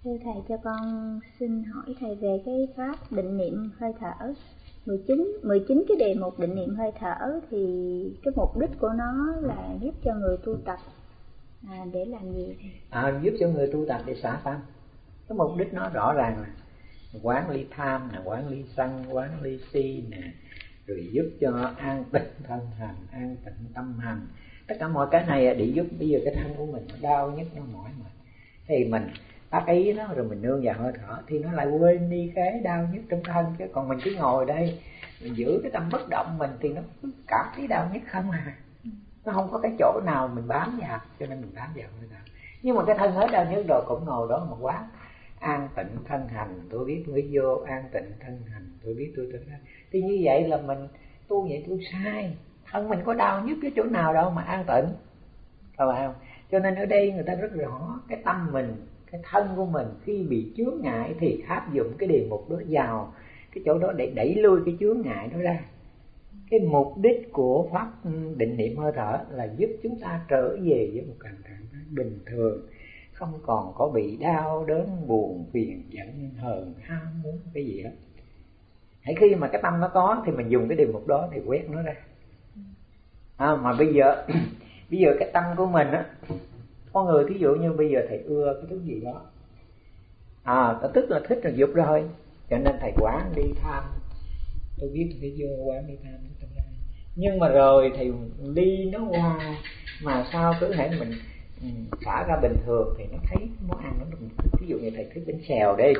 Thưa thầy, cho con xin hỏi thầy về cái pháp định niệm hơi thở 19 cái đề mục định niệm hơi thở, thì cái mục đích của nó là giúp cho người tu tập để làm gì thầy? Giúp cho người tu tập để xả tâm. Cái mục đích nó rõ ràng là quán ly tham nè, quán ly sân, quán ly si nè, rồi giúp cho an tịnh thân hành, an tịnh tâm hành. Tất cả mọi cái này để giúp bây giờ cái thân của mình nó đau nhất, nó mỏi mệt, thì mình tác ý nó rồi mình nương vào hơi thở thì nó lại quên đi cái đau nhất trong thân. Chứ còn mình cứ ngồi đây mình giữ cái tâm bất động mình thì nó cảm thấy đau nhất không à, nó không có cái chỗ nào mình bám vào, cho nên mình bám vào hơi thở. Nhưng mà cái thân hết đau nhất rồi cũng ngồi đó mà quán an tịnh thân hành, tôi biết tôi vô, an tịnh thân hành, tôi biết tôi ra. Thì như vậy là mình tu vậy tu sai. Thân mình có đau nhất cái chỗ nào đâu mà an tịnh, phải không? Cho nên ở đây người ta rất rõ cái tâm mình, cái thân của mình khi bị chướng ngại thì áp dụng cái đề mục đó vào cái chỗ đó để đẩy lui cái chướng ngại đó ra. Cái mục đích của pháp định niệm hơi thở là giúp chúng ta trở về với một trạng thái bình thường, không còn có bị đau đớn, buồn, phiền, giận, hờn, ham muốn cái gì hết. Hãy khi mà cái tâm nó có thì mình dùng cái đề mục đó thì quét nó ra. Mà bây giờ cái tâm của mình á, con người thí dụ như bây giờ thầy ưa cái thứ gì đó, tức là thích là dục rồi, cho nên thầy quán đi tham, tôi biết tôi phải vô quán đi tham. Nhưng mà rồi thầy đi nó qua, mà sao cứ hãy mình xả ra bình thường thì nó thấy món ăn nó được. Ví dụ như thầy thích bánh xèo đi,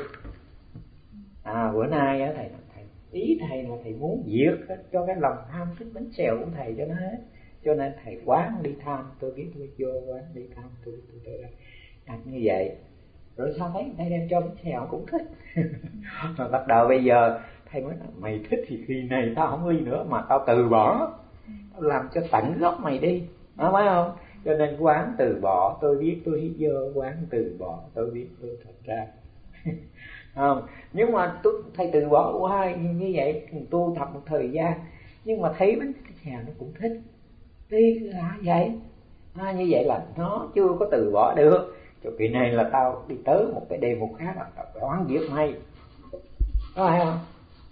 bữa nay á thầy ý thầy là thầy muốn diệt cho cái lòng tham thích bánh xèo của thầy cho nó hết. Cho nên thầy quán đi tham, tôi biết tôi vô, quán đi tham, tôi biết tôi ra, đặt như vậy. Rồi sao thấy thầy đem cho bánh xèo cũng thích. Mà bắt đầu bây giờ thầy mới nói mày thích thì khi này tao không đi nữa, mà tao từ bỏ, tao làm cho tận gốc mày đi, phải không? Cho nên quán từ bỏ, tôi biết tôi hít vô, quán từ bỏ, tôi biết tôi thật ra. Không, nhưng mà thầy từ bỏ qua như vậy tu tập một thời gian, nhưng mà thấy bánh xèo nó cũng thích. Thì là vậy, như vậy là nó chưa có từ bỏ được. Cho kỳ này là tao đi tới một cái đề mục khác là tao đoán giết mày, có phải không?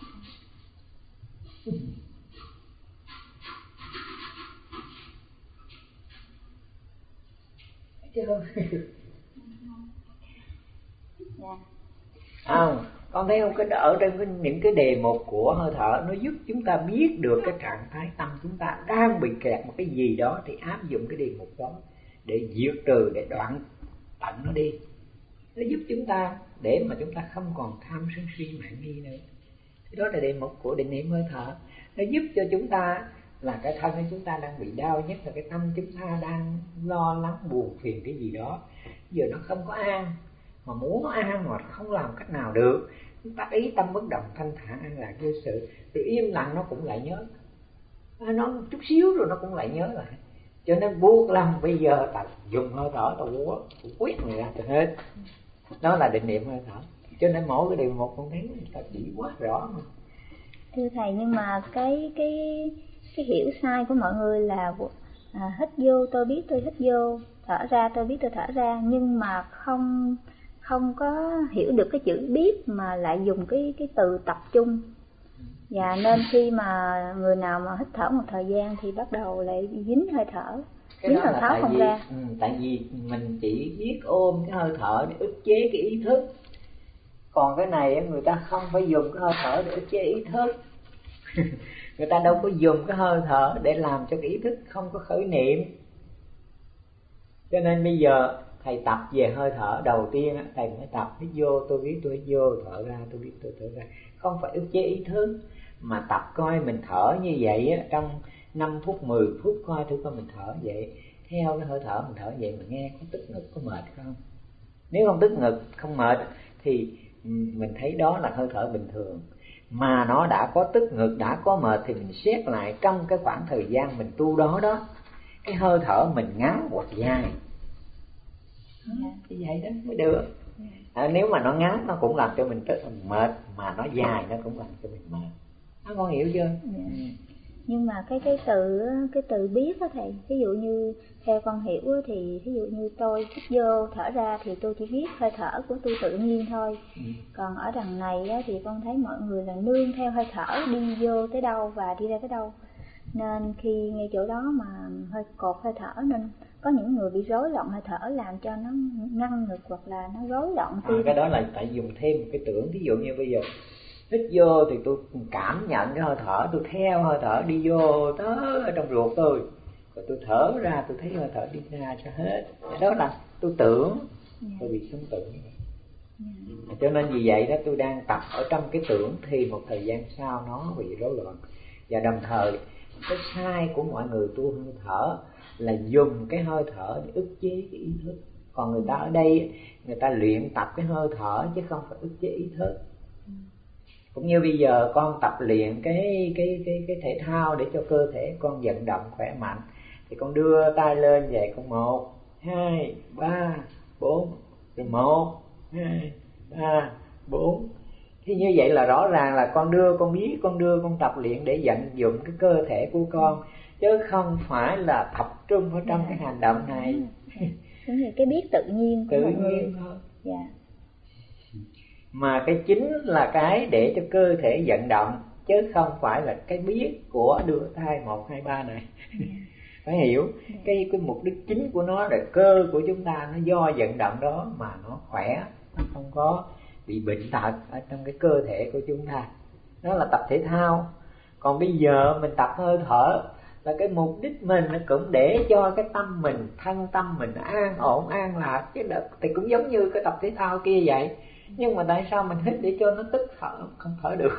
Con thấy không, cái ở trên những cái đề mục của hơi thở nó giúp chúng ta biết được cái trạng thái tâm chúng ta đang bị kẹt một cái gì đó, thì áp dụng cái đề mục đó để diệt trừ, để đoạn tận nó đi. Nó giúp chúng ta để mà chúng ta không còn tham sân si mạn nghi nữa. Thì đó là đề mục của định niệm hơi thở. Nó giúp cho chúng ta là cái thân của chúng ta đang bị đau nhất, là cái tâm chúng ta đang lo lắng buồn phiền cái gì đó, giờ nó không có an, mà muốn nó an mà không làm cách nào được. Chúng ta ý tâm bất động, thanh thản, an lạc vô sự, thì im lặng nó cũng lại nhớ, nó chút xíu rồi nó cũng lại nhớ lại. Cho nên buộc lòng bây giờ ta dùng hơi thở, ta quyết người ra cho hết. Đó là định niệm hơi thở. Cho nên mỗi cái điều một con thấy ta chỉ quá rõ mà. Thưa thầy, nhưng mà cái hiểu sai của mọi người là hít vô tôi biết tôi hít vô, thở ra tôi biết tôi thở ra, nhưng mà không có hiểu được cái chữ biết, mà lại dùng cái từ tập trung. Và nên khi mà người nào mà hít thở một thời gian thì bắt đầu lại dính hơi thở, dính hơi thở không ra. Tại vì mình chỉ biết ôm cái hơi thở để ức chế cái ý thức. Còn cái này người ta không phải dùng cái hơi thở để ức chế ý thức. Người ta đâu có dùng cái hơi thở để làm cho cái ý thức không có khởi niệm. Cho nên bây giờ thầy tập về hơi thở, đầu tiên thầy mới tập hít vô tôi biết tôi hít vô, thở ra tôi biết tôi thở ra. Không phải ức chế ý thức, mà tập coi mình thở như vậy trong 5 phút 10 phút, coi thử coi mình thở vậy, theo cái hơi thở mình thở vậy, mình nghe có tức ngực có mệt không. Nếu không tức ngực không mệt thì mình thấy đó là hơi thở bình thường. Mà nó đã có tức ngực, đã có mệt thì mình xét lại trong cái khoảng thời gian mình tu đó, cái hơi thở mình ngắn hoặc dài. Thì vậy đó mới được. Nếu mà nó ngắn nó cũng làm cho mình rất là mệt, mà nó dài nó cũng làm cho mình mệt. Con hiểu chưa? Nhưng mà cái từ biết đó thầy, ví dụ như theo con hiểu thì ví dụ như tôi hít vô thở ra thì tôi chỉ biết hơi thở của tôi tự nhiên thôi. Còn ở đằng này á, thì con thấy mọi người là nương theo hơi thở đi vô tới đâu và đi ra tới đâu, nên khi ngay chỗ đó mà hơi cột hơi thở nên có những người bị rối loạn hơi thở, làm cho nó ngăn ngực hoặc là nó rối loạn tim. Cái đó là phải dùng thêm một cái tưởng. Ví dụ như bây giờ hít vô thì tôi cảm nhận cái hơi thở, tôi theo hơi thở đi vô tới ở trong ruột tôi, rồi tôi thở ra tôi thấy hơi thở đi ra cho hết. Đó là tôi tưởng, tôi bị sống tưởng. Cho nên vì vậy đó, tôi đang tập ở trong cái tưởng thì một thời gian sau nó bị rối loạn. Và đồng thời cái sai của mọi người tu hơi thở là dùng cái hơi thở để ức chế cái ý thức. Còn người ta ở đây người ta luyện tập cái hơi thở chứ không phải ức chế ý thức. Cũng như bây giờ con tập luyện cái thể thao để cho cơ thể con vận động khỏe mạnh, thì con đưa tay lên vậy, con 1, 2, 3, 4, rồi 1, 2, 3, 4. Thì như vậy là rõ ràng là con đưa, con tập luyện để vận dụng cái cơ thể của con, chứ không phải là tập trung ở trong cái hành động này. Đúng rồi, cái biết tự nhiên của mọi người thôi. Dạ. Mà cái chính là cái để cho cơ thể vận động, chứ không phải là cái biết của đưa tay 1, 2, 3 này. Phải hiểu cái mục đích chính của nó là cơ của chúng ta nó do vận động đó mà nó khỏe, nó không có bị bệnh tật ở trong cái cơ thể của chúng ta. Đó là tập thể thao. Còn bây giờ mình tập hơi thở là cái mục đích mình cũng để cho cái tâm mình, thân tâm mình an ổn, an lạc. Chứ thì cũng giống như cái tập thể thao kia vậy. Nhưng mà tại sao mình hít để cho nó tức thở, không thở được?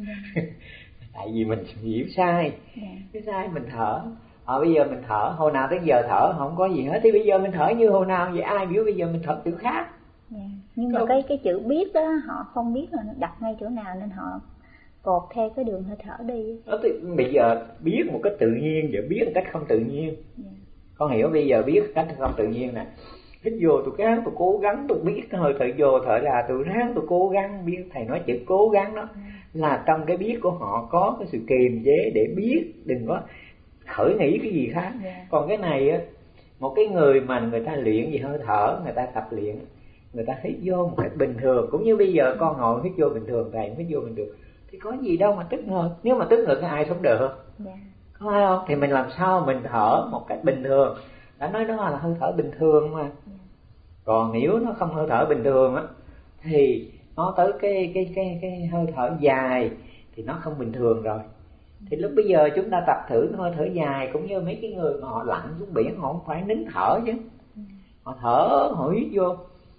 Tại vì mình hiểu sai. Cái sai mình thở. Bây giờ mình thở, hồi nào tới giờ thở không có gì hết, thì bây giờ mình thở như hồi nào vậy? Ai biểu bây giờ mình thở kiểu khác. Nhưng mà cái chữ biết đó họ không biết là nó đặt ngay chỗ nào, nên họ cột theo cái đường hơi thở đi. Thì bây giờ biết một cách tự nhiên và biết một cách không tự nhiên. Con hiểu bây giờ biết cách không tự nhiên nè. Hít vô tôi ráng, tôi cố gắng, tôi biết cái hơi thở vô thở ra, tôi ráng, tôi cố gắng biết. Thầy nói chữ cố gắng đó là trong cái biết của họ có cái sự kiềm chế để biết, đừng có khởi nghĩ cái gì khác. Còn cái này á, một cái người mà người ta luyện về hơi thở, người ta tập luyện, người ta hít vô một cách bình thường. Cũng như bây giờ con ngồi hít vô bình thường, thầy hít vô bình thường, thì có gì đâu mà tức ngực. Nếu mà tức ngực ai sống được? Có phải không? Thì mình làm sao mình thở một cách bình thường. Đã nói đó là hơi thở bình thường mà. Còn nếu nó không hơi thở bình thường á, thì nó tới cái hơi thở dài thì nó không bình thường rồi. Thì lúc bây giờ chúng ta tập thử hơi thở dài, cũng như mấy cái người mà họ lặn xuống biển, họ không phải nín thở chứ. Họ thở, họ hít vô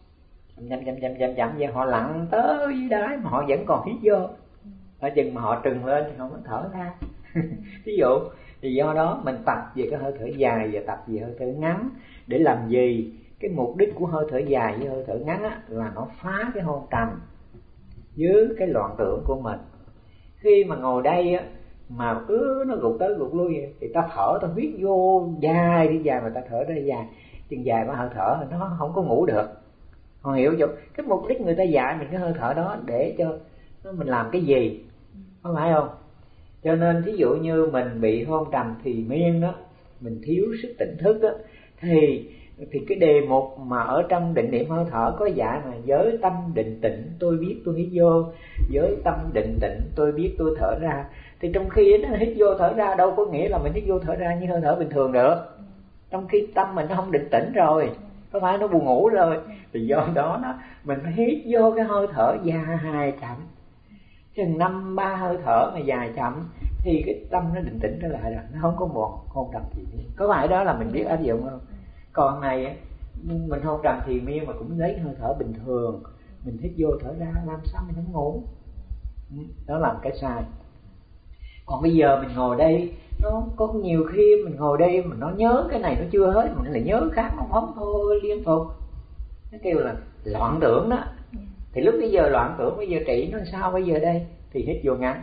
chậm vậy, họ lặn tới dưới đáy mà họ vẫn còn hít vô. Ở chừng mà họ trừng lên thì họ mới thở ra. Ví dụ, thì do đó mình tập về cái hơi thở dài và tập về hơi thở ngắn. Để làm gì? Cái mục đích của hơi thở dài với hơi thở ngắn á, là nó phá cái hôn trầm với cái loạn tưởng của mình. Khi mà ngồi đây á, mà cứ nó gục tới gục lui vậy, thì ta thở, ta hít vô dài đi dài, mà ta thở ra dài, chừng dài mà hơi thở nó không có ngủ được. Họ hiểu chưa? Cái mục đích người ta dạy mình cái hơi thở đó để cho mình làm cái gì, có phải không? Cho nên thí dụ như mình bị hôn trầm thì miên đó, mình thiếu sức tỉnh thức đó, thì cái đề mục mà ở trong định niệm hơi thở có dạy mà với tâm định tĩnh tôi biết tôi hít vô, với tâm định tĩnh tôi biết tôi thở ra. Thì trong khi nó hít vô thở ra đâu có nghĩa là mình hít vô thở ra như hơi thở bình thường được. Trong khi tâm mình nó không định tĩnh rồi, có phải nó buồn ngủ rồi, thì do đó mình hít vô cái hơi thở dài chậm, chừng 5-3 hơi thở mà dài chậm, thì cái tâm nó định tĩnh trở lại rồi, nó không có buồn hôn trầm gì. Có phải đó là mình biết áp dụng không? Còn này mình hôn trầm thì miên mà cũng lấy hơi thở bình thường, mình hít vô thở ra, làm sao mình không ngủ? Đó là một cái sai. Còn bây giờ mình ngồi đây, nó có nhiều khi mình ngồi đây mình nó nhớ cái này nó chưa hết, mình lại nhớ khác, nó phóng thôi liên tục. Nó kêu là loạn tưởng đó. Thì lúc bây giờ loạn tưởng, bây giờ trị nó sao bây giờ đây? Thì hít vô ngắn,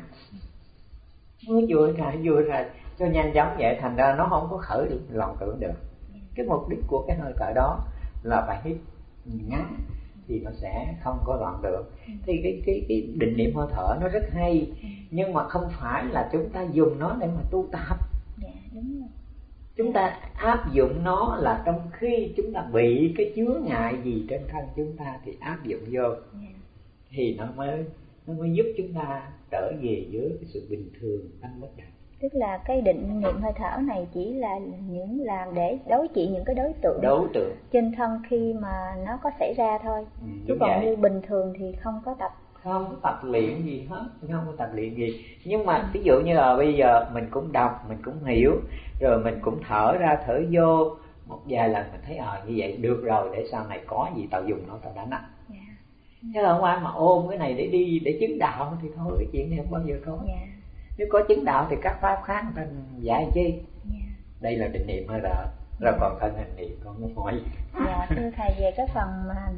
hít vô ra cho nhanh chóng vậy, thành ra nó không có khởi được loạn tưởng được. Cái mục đích của cái hơi thở đó là phải hít ngắn, thì nó sẽ không có loạn được. Thì cái định niệm hơi thở nó rất hay, nhưng mà không phải là chúng ta dùng nó để mà tu tập. Dạ, đúng rồi. Chúng ta áp dụng nó là trong khi chúng ta bị cái chướng ngại gì trên thân chúng ta thì áp dụng vô, thì nó mới giúp chúng ta trở về với cái sự bình thường tâm bất động. Tức là cái định niệm hơi thở này chỉ là để đối trị những cái đối tượng trên thân khi mà nó có xảy ra thôi. Chứ còn như bình thường thì không có tập luyện gì hết, không có tập luyện gì. Nhưng mà ví dụ như là bây giờ mình cũng đọc, mình cũng hiểu, rồi mình cũng thở ra thở vô một vài lần, mình thấy như vậy được rồi, để sau này có gì tao dùng nó, tao đánh á. Chứ không ai mà ôm cái này để đi để chứng đạo thì thôi, cái chuyện này không bao giờ có. Nếu có chứng đạo thì các pháp khác người ta dạy chi. Đây là định niệm hơi thở. Rồi còn thân hành niệm con muốn hỏi. Dạ thưa thầy, về cái phần mà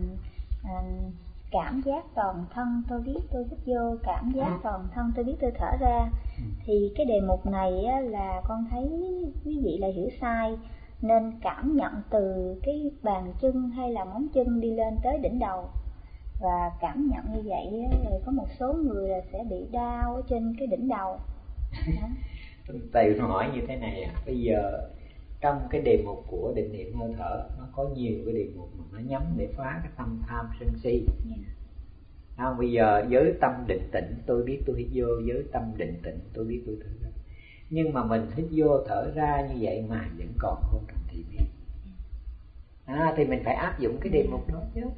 cảm giác toàn thân tôi biết tôi hít vô, cảm giác toàn thân tôi biết tôi thở ra, thì cái đề mục này á, là con thấy quý vị là hiểu sai, nên cảm nhận từ cái bàn chân hay là móng chân đi lên tới đỉnh đầu. Và cảm nhận như vậy á, có một số người là sẽ bị đau ở trên cái đỉnh đầu. Thầy hỏi như thế này bây giờ trong cái đề mục của định niệm hơi thở, nó có nhiều cái đề mục mà nó nhắm để phá cái tâm tham sân si. Bây giờ với tâm định tĩnh tôi biết tôi hít vô, với tâm định tĩnh tôi biết tôi thở ra. Nhưng mà mình hít vô thở ra như vậy mà vẫn còn hôn trầm thiền miên. Thì mình phải áp dụng cái đề mục đó chứ.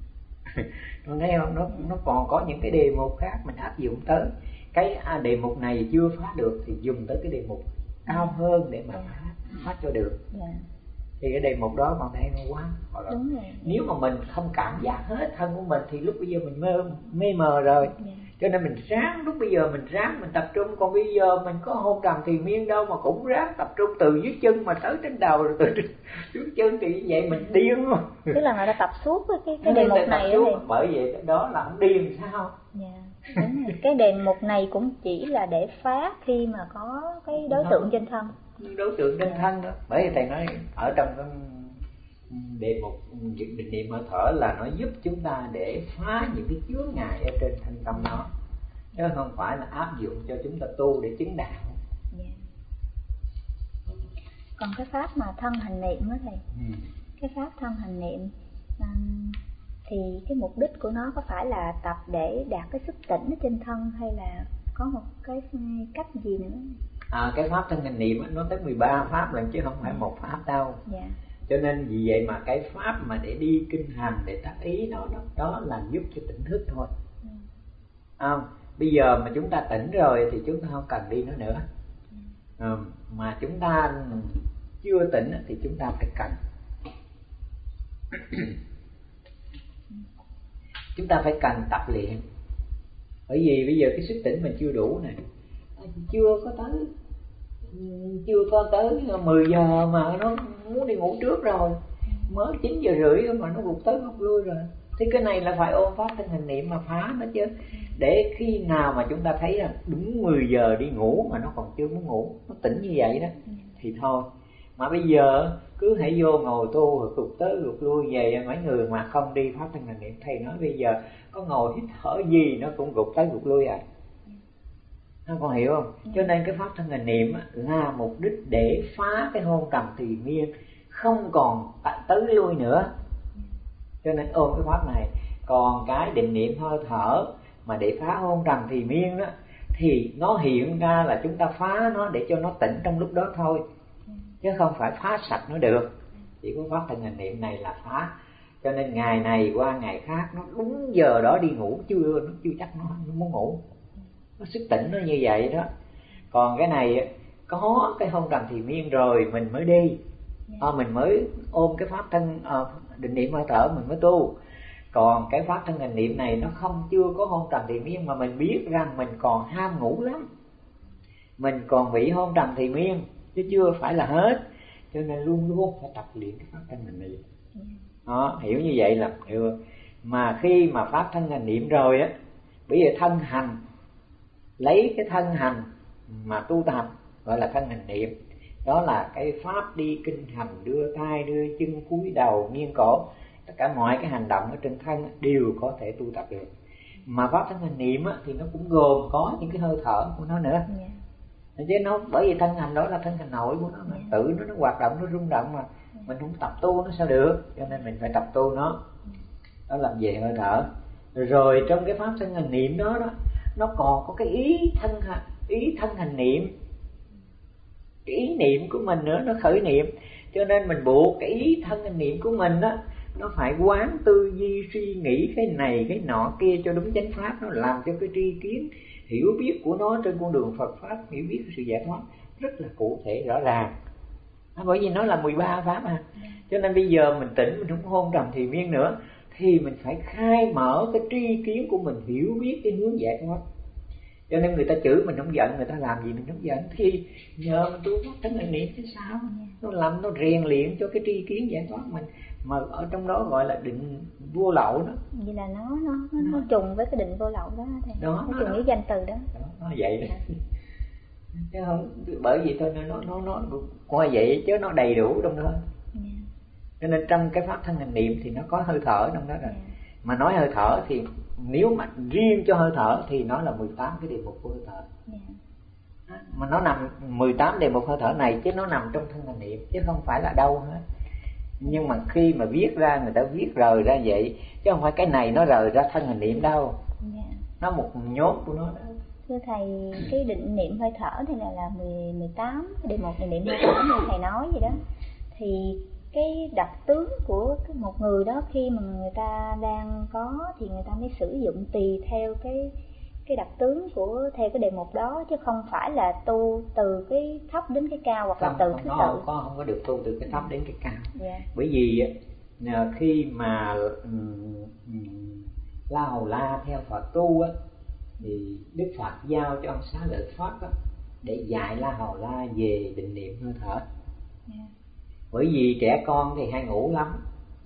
Con thấy không? Nó còn có những cái đề mục khác mình áp dụng tới. Cái đề mục này chưa phá được thì dùng tới cái đề mục cao hơn để mà phá cho được. Thì cái đề mục đó còn thấy nó quá. Nếu mà mình không cảm giác hết thân của mình thì lúc bây giờ mình mê mờ rồi. Cho nên mình ráng, lúc bây giờ mình ráng mình tập trung. Còn bây giờ mình có hôn trầm thiền miên đâu mà cũng ráng tập trung từ dưới chân mà tới trên đầu, rồi từ dưới chân thì như vậy mình điên luôn. Tức là người ta tập suốt cái đề mục này thì... Bởi vậy đó là không điên sao? Đúng rồi. Cái đề mục này cũng chỉ là để phá khi mà có cái đối tượng trên thân. Đối tượng trên thân đó. Bởi vì thầy nói ở trong cái đề mục định niệm hơi thở là nó giúp chúng ta để phá những cái chướng ngại ở trên thân tâm nó, chứ không phải là áp dụng cho chúng ta tu để chứng đạo. Còn cái pháp mà thân hành niệm đó thầy, cái pháp thân hành niệm thì cái mục đích của nó có phải là tập để đạt cái sức tỉnh ở trên thân, hay là có một cái cách gì nữa? Cái pháp thân hành niệm nó tới 13 pháp lần chứ không phải một pháp đâu. Cho nên vì vậy mà cái pháp mà để đi kinh hành để tác ý nó đó là giúp cho tỉnh thức thôi. Bây giờ mà chúng ta tỉnh rồi thì chúng ta không cần đi nó nữa. Mà chúng ta chưa tỉnh thì chúng ta phải cần. Chúng ta phải cần tập luyện. Bởi vì bây giờ cái sức tỉnh mình chưa đủ này, chưa có tới 10 giờ mà nó muốn đi ngủ trước rồi, mới 9 giờ rưỡi mà nó gục tới gục lui rồi. Thì cái này là phải ôm pháp thân hành niệm mà phá nó chứ. Để khi nào mà chúng ta thấy là đúng 10 giờ đi ngủ mà nó còn chưa muốn ngủ, nó tỉnh như vậy đó thì thôi. Mà bây giờ cứ hãy vô ngồi tu rồi gục tới gục lui về. Mấy người mà không đi pháp thân hành niệm, thầy nói bây giờ có ngồi hít thở gì nó cũng gục tới gục lui Nó con hiểu không? Cho nên cái pháp thân hành niệm là mục đích để phá cái hôn trầm thiền miên, không còn tới lui nữa. Cho nên ôm cái pháp này. Còn cái định niệm hơi thở mà để phá hôn trầm thiền miên đó, thì nó hiện ra là chúng ta phá nó để cho nó tỉnh trong lúc đó thôi, chứ không phải phá sạch nó được. Chỉ có pháp thân hành niệm này là phá. Cho nên ngày này qua ngày khác nó đúng giờ đó đi ngủ, chưa chắc nó muốn ngủ. Nó sức tỉnh nó như vậy đó. Còn cái này có cái hôn trầm thiền miên rồi mình mới đi, mình mới ôm cái pháp thân định niệm hơi thở mình mới tu. Còn cái pháp thân hành niệm này nó chưa có hôn trầm thiền miên, mà mình biết rằng mình còn ham ngủ lắm, mình còn bị hôn trầm thiền miên chứ chưa phải là hết. Cho nên luôn luôn phải tập luyện cái pháp thân hành niệm. Hiểu như vậy là được. Mà khi mà pháp thân hành niệm rồi á, bây giờ thân hành, lấy cái thân hành mà tu tập gọi là thân hành niệm. Đó là cái pháp đi kinh hành, đưa tay đưa chân, cúi đầu nghiêng cổ. tất cả mọi cái hành động ở trên thân đều có thể tu tập được. Mà pháp thân hành niệm thì nó cũng gồm có những cái hơi thở của nó nữa. Chứ nó bởi vì thân hành đó là thân hành nội của nó, mà tự nó hoạt động, nó rung động mà mình không tập tu nó sao được, cho nên mình phải tập tu nó. Đó là về hơi thở. Rồi trong cái pháp thân hành niệm đó nó còn có cái ý thân hành niệm, cái ý niệm của mình nữa, nó khởi niệm. Cho nên mình buộc cái ý thân hành niệm của mình đó, nó phải quán tư duy suy nghĩ cái này cái nọ kia cho đúng chánh pháp, nó làm cho cái tri kiến hiểu biết của nó trên con đường Phật pháp, hiểu biết sự giải thoát rất là cụ thể rõ ràng. Bởi vì nó là 13 pháp mà. Cho nên bây giờ mình tỉnh, mình không hôn trầm thì miên nữa, thì mình phải khai mở cái tri kiến của mình, hiểu biết cái hướng giải thoát. Cho nên người ta chửi mình không giận, người ta làm gì mình không giận, thì nhờ mình tu pháp thân hành niệm chứ sao. Nó làm, nó rèn luyện cho cái tri kiến giải thoát mình, mà ở trong đó gọi là định vô lậu đó. Vậy là nó trùng với cái định vô lậu đó thầy. Nó trùng với danh từ đó. Nó vậy đó. Chứ không, bởi vì thôi nó coi vậy chứ nó đầy đủ trong đó. Cho nên trong cái pháp thân hành niệm thì nó có hơi thở trong đó rồi. Mà nói hơi thở thì nếu mà riêng cho hơi thở thì nó là 18 cái đề mục của hơi thở. Mà nó nằm 18 đề mục hơi thở này, chứ nó nằm trong thân hành niệm chứ không phải là đâu hết. Nhưng mà khi mà viết ra, người ta viết rời ra vậy, chứ không phải cái này nó rời ra thân hành niệm đâu. Nó một nhốt của nó đó. Thưa thầy, cái định niệm hơi thở thì là 18 đề mục định niệm hơi thở như thầy nói vậy đó. Thì cái đặc tướng của một người đó khi mà người ta đang có thì người ta mới sử dụng tùy theo cái đặc tướng của theo cái đề mục đó, chứ không phải là tu từ cái thấp đến cái cao hoặc là từ thứ tự. Không có được tu từ cái thấp đến cái cao. Bởi vì khi mà La Hầu La theo Phật tu á, thì Đức Phật giao cho ông Xá Lợi Phất á, để dạy La Hầu La về định niệm hơi thở. Bởi vì trẻ con thì hay ngủ lắm.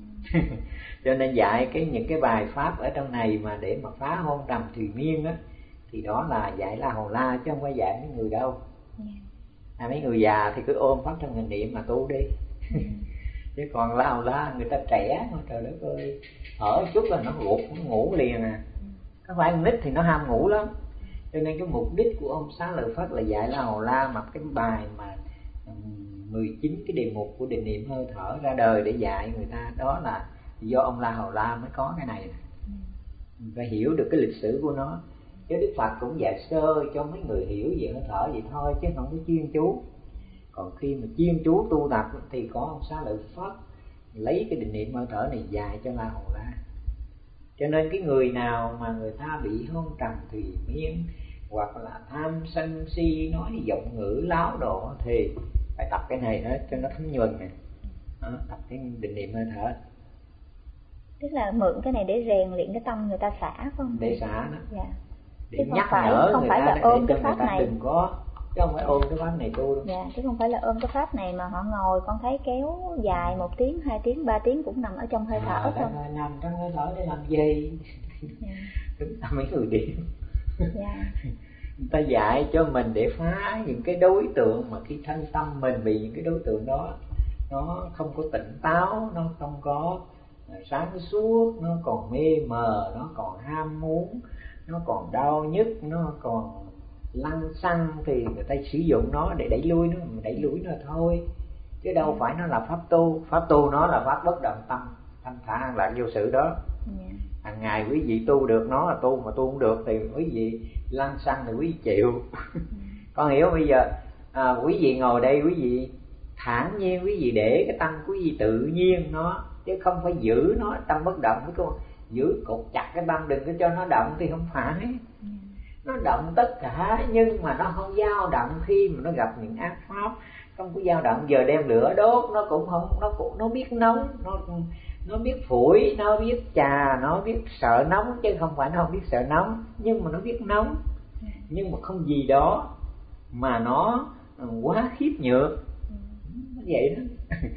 Cho nên dạy những cái bài pháp ở trong này mà để mà phá hôn trầm thùy miên á, thì đó là dạy La Hầu La chứ không phải dạy mấy người đâu. Mấy người già thì cứ ôm pháp thân hành niệm mà tu đi. Chứ còn La Hầu La người ta trẻ mà, trời đất ơi, ở chút là nó gục, nó ngủ liền à. Có phải con nít thì nó ham ngủ lắm. Cho nên cái mục đích của ông Xá Lợi Phất là dạy La Hầu La mà cái bài mà 19 cái đề mục của định niệm hơi thở ra đời để dạy người ta. Đó là do ông La Hầu La mới có cái này. Phải hiểu được cái lịch sử của nó. Chứ Đức Phật cũng dạy sơ cho mấy người hiểu về hơi thở vậy thôi, chứ không có chuyên chú. Còn khi mà chuyên chú tu tập thì có ông Xá Lợi Phất lấy cái định niệm hơi thở này dạy cho La Hầu La. Cho nên cái người nào mà người ta bị hôn trầm thùy miên, hoặc là tham sân si, nói giọng ngữ láo đồ, thì phải tập cái này hết cho nó thấm nhuần này. Tập cái định niệm hơi thở. Tức là mượn cái này để rèn luyện cái tâm người ta xả không? Để xả đó. Dạ. Để nhắc nhở không người phải ta là ôm cái pháp này. Đừng có, chứ không phải ôm cái pháp này tu đâu. Dạ, chứ không phải là ôm cái pháp này mà họ ngồi con thấy kéo dài 1 tiếng, 2 tiếng, 3 tiếng cũng nằm ở trong hơi thở thôi. Nằm trong hơi thở để làm gì? Đúng là mấy người điên. Người ta dạy cho mình để phá những cái đối tượng mà khi thân tâm mình bị những cái đối tượng đó nó không có tỉnh táo, nó không có sáng suốt, nó còn mê mờ, nó còn ham muốn, nó còn đau nhức, nó còn lăng xăng, thì người ta sử dụng nó để đẩy lui nó, đẩy lùi nó thôi, chứ đâu phải nó là pháp tu. Pháp tu nó là pháp bất động tâm, thanh thản an lạc vô sự đó. Hàng ngày quý vị tu được nó là tu, mà tu không được thì quý vị lăng xăng thì quý vị chịu. Con hiểu bây giờ quý vị ngồi đây, quý vị thản nhiên, quý vị để cái tâm quý vị tự nhiên nó, chứ không phải giữ nó tâm bất động. Với cô giữ cột chặt cái tâm, đừng có cho nó động, thì không phải. Nó động tất cả nhưng mà nó không dao động khi mà nó gặp những ác pháp, không có dao động. Giờ đem lửa đốt nó cũng không, nó biết nóng, nó biết phủi, nó biết chà, nó biết sợ nóng, chứ không phải nó không biết sợ nóng, nhưng mà nó biết nóng. Nhưng mà không gì đó mà nó quá khiếp nhược, nó vậy đó.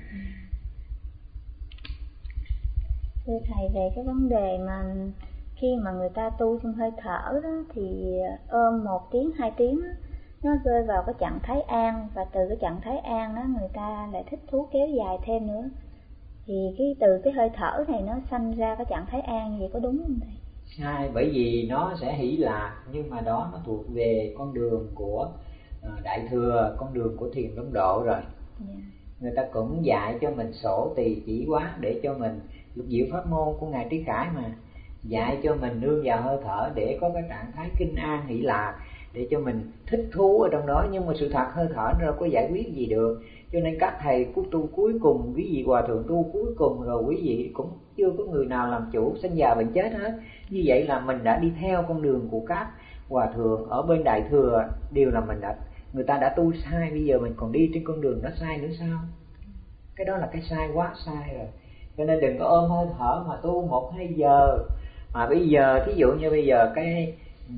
Thưa thầy, về cái vấn đề mà khi mà người ta tu trong hơi thở đó, thì ôm 1 tiếng, 2 tiếng đó, nó rơi vào cái trạng thái an, và từ cái trạng thái an đó người ta lại thích thú kéo dài thêm nữa. Thì từ cái hơi thở này nó sanh ra cái trạng thái an, vậy có đúng không thầy? Sai, bởi vì nó sẽ hỷ lạc, nhưng mà đó nó thuộc về con đường của Đại Thừa, con đường của Thiền Tông Độ rồi. Người ta cũng dạy cho mình sổ tỳ chỉ quán để cho mình, lục diệu pháp môn của Ngài Trí Khải mà, dạy cho mình nương vào hơi thở để có cái trạng thái kinh an hỷ lạc, để cho mình thích thú ở trong đó. Nhưng mà sự thật hơi thở nó đâu có giải quyết gì được, cho nên các thầy tu cuối cùng, quý vị hòa thượng tu cuối cùng rồi, quý vị cũng chưa có người nào làm chủ sinh già bệnh chết hết. Như vậy là mình đã đi theo con đường của các hòa thượng ở bên Đại Thừa, điều là người ta đã tu sai, bây giờ mình còn đi trên con đường nó sai nữa sao? Cái đó là cái sai quá sai rồi. Cho nên đừng có ôm hơi thở mà tu 1-2 giờ. Mà bây giờ thí dụ như bây giờ cái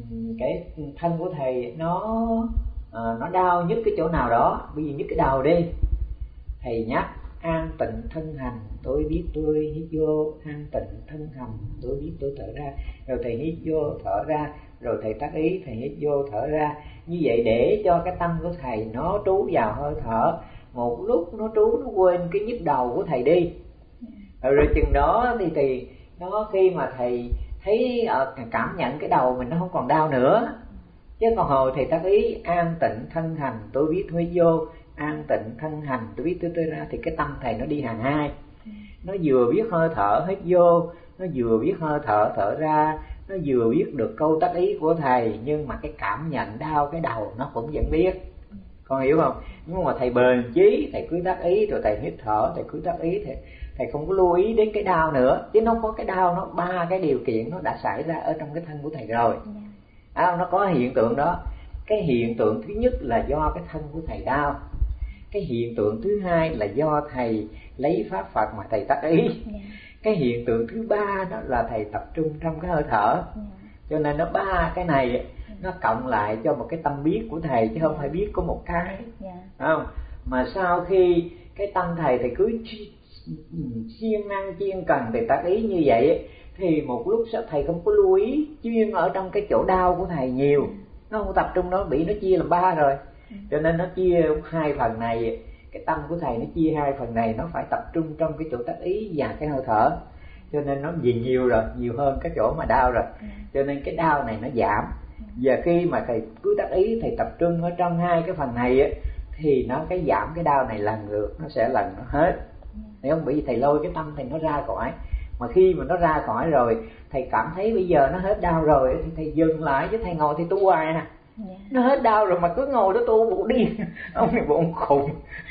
thân của thầy nó đau nhất cái chỗ nào đó, bây giờ nhất cái đầu đi, thầy nhắc an tịnh thân hành, tôi biết tôi hít vô, an tịnh thân hành, tôi biết tôi thở ra, rồi thầy hít vô thở ra, rồi thầy tác ý, thầy hít vô thở ra. Như vậy để cho cái tâm của thầy nó trú vào hơi thở, một lúc nó trú, nó quên cái nhức đầu của thầy đi. Rồi chừng đó thì nó khi mà thầy thấy cảm nhận cái đầu mình nó không còn đau nữa. Chứ còn hồi thầy tác ý an tịnh thân hành, tôi biết tôi vô, an tịnh thân hành, tôi biết tôi ra, thì cái tâm thầy nó đi hàng hai. Nó vừa biết hơi thở hít vô, nó vừa biết hơi thở thở ra, nó vừa biết được câu tác ý của thầy, nhưng mà cái cảm nhận đau cái đầu nó cũng vẫn biết. Con hiểu không? Nhưng mà thầy bền chí, thầy cứ tác ý, rồi thầy hít thở, thầy cứ tác ý, thầy không có lưu ý đến cái đau nữa. Chứ nó có cái đau, nó 3 cái điều kiện nó đã xảy ra ở trong cái thân của thầy rồi. Nó có hiện tượng đó. Cái hiện tượng thứ nhất là do cái thân của thầy đau. Cái hiện tượng thứ hai là do thầy lấy pháp Phật mà thầy tác ý. Cái hiện tượng thứ ba đó là thầy tập trung trong cái hơi thở. Cho nên nó 3 cái này nó cộng lại cho một cái tâm biết của thầy, chứ không phải biết có một cái. Không? Mà sau khi cái tâm thầy cứ siêng năng chuyên cần thầy tác ý như vậy, thì một lúc sau thầy không có lưu ý chuyên ở trong cái chỗ đau của thầy nhiều, nó không tập trung, nó bị nó chia làm 3 rồi. Cho nên nó chia 2 phần này, cái tâm của thầy nó chia 2 phần này, nó phải tập trung trong cái chỗ tác ý và cái hơi thở. Cho nên nó vì nhiều rồi, nhiều hơn cái chỗ mà đau rồi. Cho nên cái đau này nó giảm. Và khi mà thầy cứ tác ý, thầy tập trung ở trong 2 cái phần này ấy, thì nó cái giảm cái đau này lần lượt, nó sẽ lần nó hết. Nếu không, bị thầy lôi cái tâm thầy nó ra khỏi. Mà khi mà nó ra khỏi rồi, thầy cảm thấy bây giờ nó hết đau rồi, thì thầy dừng lại, chứ thầy ngồi thì tu hoài nè. Nó hết đau rồi mà cứ ngồi đó tu bộ đi. Ông này bộ ông khùng.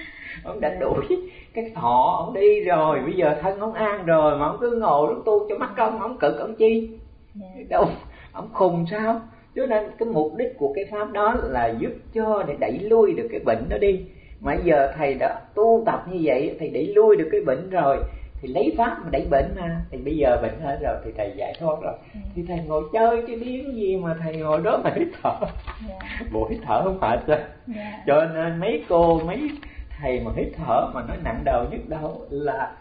Ông đã đuổi cái thọ, ông đi rồi, bây giờ thân ông an rồi, mà ông cứ ngồi đó tu cho mắc công, ông cực ông chi? Đâu, ông khùng sao? Cho nên cái mục đích của cái pháp đó là giúp cho để đẩy lui được cái bệnh đó đi. Mà giờ thầy đã tu tập như vậy, thầy đẩy lui được cái bệnh rồi, thì lấy pháp mà đẩy bệnh mà. Thì bây giờ bệnh hết rồi thì thầy giải thoát rồi. Thì thầy ngồi chơi cái điếng gì mà thầy ngồi đó mà hít thở. Bộ hít thở không mệt rồi. Cho nên mấy cô, mấy thầy mà hít thở mà nói nặng đầu nhức đầu là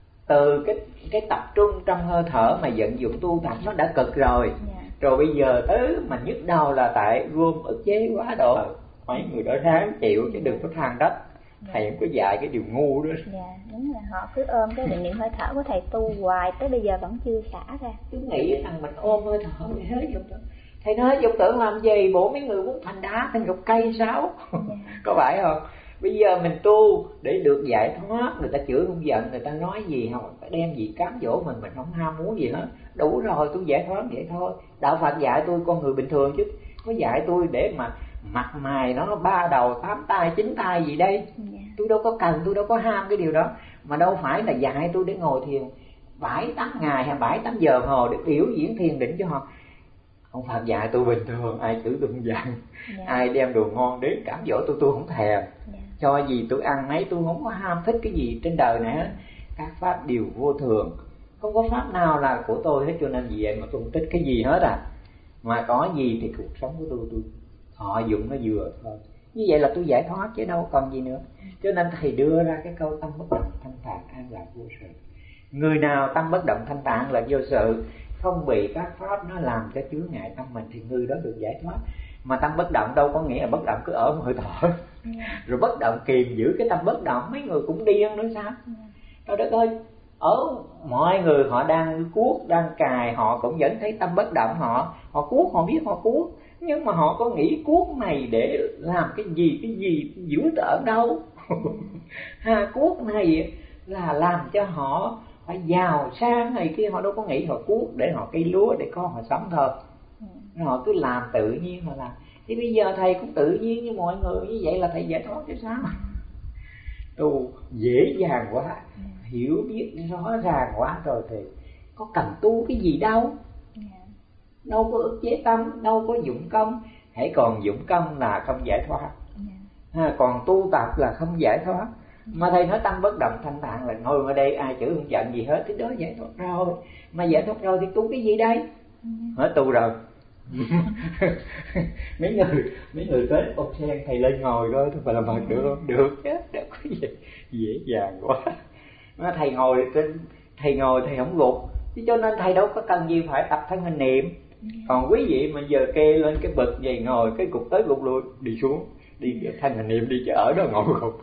từ cái tập trung trong hơi thở mà vận dụng tu tập nó đã cực rồi. Rồi bây giờ tới mà nhức đầu là tại gom ức chế quá độ. Mấy người đó ráng chịu chứ đừng có than đất. Thầy không có dạy cái điều ngu đó. Đúng là họ cứ ôm cái định niệm hơi thở của thầy tu hoài tới bây giờ vẫn chưa xả ra. Cứ nghĩ rằng mình ôm hơi thở thì hết vọng tưởng. Thầy nói vọng tưởng làm gì? Bộ mấy người muốn thành đá thành gốc cây sao? Có phải không? Bây giờ mình tu để được giải thoát, người ta chửi không giận, người ta nói gì không phải đem gì cám dỗ mình không ham muốn gì hết. Đủ rồi, tôi giải thoát vậy thôi. Đạo Phật dạy tôi con người bình thường chứ có dạy tôi để mà mặt mày nó 3 đầu 8 tay 9 tay gì đây. Tôi đâu có cần, tôi đâu có ham cái điều đó. Mà đâu phải là dạy tôi để ngồi thiền 7-8 ngày hay 7-8 giờ hồ để biểu diễn thiền định cho họ. Ông Phật dạy tôi bình thường, ai chửi tôi không giận. Ai đem đồ ngon đến cám dỗ tôi không thèm. Cho gì tôi ăn nấy, tôi không có ham thích cái gì trên đời này hết. Các pháp đều vô thường, không có pháp nào là của tôi hết. Cho nên vì vậy mà tôi không thích cái gì hết à. Mà có gì thì cuộc sống của tôi thọ dụng nó vừa thôi. Như vậy là tôi giải thoát chứ đâu còn gì nữa. Cho nên thầy đưa ra cái câu tâm bất động thanh thản an lạc vô sự. Người nào tâm bất động thanh thản là vô sự, không bị các pháp nó làm cho chướng ngại tâm mình, thì người đó được giải thoát. Mà tâm bất động đâu có nghĩa là bất động cứ ở một hơi thở. Rồi bất động kìm giữ cái tâm bất động, mấy người cũng điên nữa sao? Trời đất ơi, ở mọi người họ đang cuốc đang cài, họ cũng vẫn thấy tâm bất động, họ cuốc, họ biết họ cuốc, nhưng mà họ có nghĩ cuốc này để làm cái gì dữ tợn đâu. Cuốc này là làm cho họ phải giàu sang này kia, họ đâu có nghĩ họ cuốc để họ cây lúa để con họ sống thôi. Họ cứ làm tự nhiên họ làm. Thì bây giờ thầy cũng tự nhiên như mọi người, như vậy là thầy giải thoát chứ sao? Tu dễ dàng quá, hiểu biết rõ ràng quá rồi thì có cần tu cái gì đâu. Đâu có ức chế tâm, đâu có dụng công. Hãy còn dụng công là không giải thoát, còn tu tập là không giải thoát. Mà thầy nói tâm bất động thanh thản là ngồi ở đây ai chửi không giận gì hết, thì đó giải thoát rồi. Mà giải thoát rồi thì tu cái gì đây? Hết tu rồi. mấy người tới ôm sen thầy lên ngồi thôi, thôi phải làm mặt được không? Được chứ, đâu có gì, dễ dàng quá. Mà thầy ngồi thầy không gục, cho nên thầy đâu có cần gì phải tập thân hình niệm. Còn quý vị mà giờ kê lên cái bậc vậy ngồi cái gục tới gục lui, đi xuống đi thân hình niệm đi, chứ ở đó ngồi gục.